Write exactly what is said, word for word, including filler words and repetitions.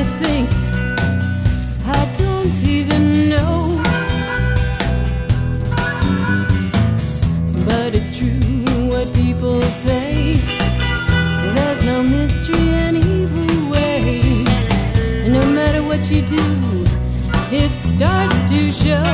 you think I don't even know. But it's true what people say, there's no mystery in evil ways. And no matter what you do, it starts to show.